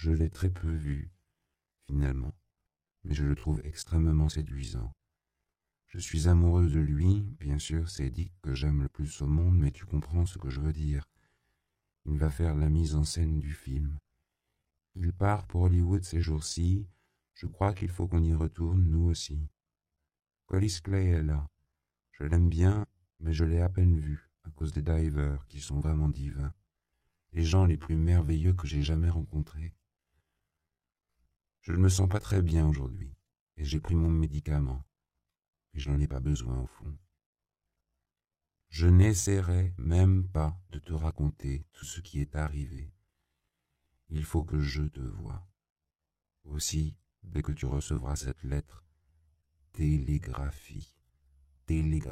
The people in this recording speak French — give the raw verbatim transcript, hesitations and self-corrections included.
Je l'ai très peu vu, finalement, mais je le trouve extrêmement séduisant. Je suis amoureux de lui, bien sûr, c'est Dick que j'aime le plus au monde, mais tu comprends ce que je veux dire. Il va faire la mise en scène du film. Il part pour Hollywood ces jours-ci, je crois qu'il faut qu'on y retourne, nous aussi. Collis Clay est là. Je l'aime bien, mais je l'ai à peine vu, à cause des divers, qui sont vraiment divins. Les gens les plus merveilleux que j'ai jamais rencontrés. Je ne me sens pas très bien aujourd'hui, et j'ai pris mon médicament. Mais je n'en ai pas besoin au fond. Je n'essaierai même pas de te raconter tout ce qui est arrivé. Il faut que je te voie. Aussi, dès que tu recevras cette lettre, télégraphie, télégraphie.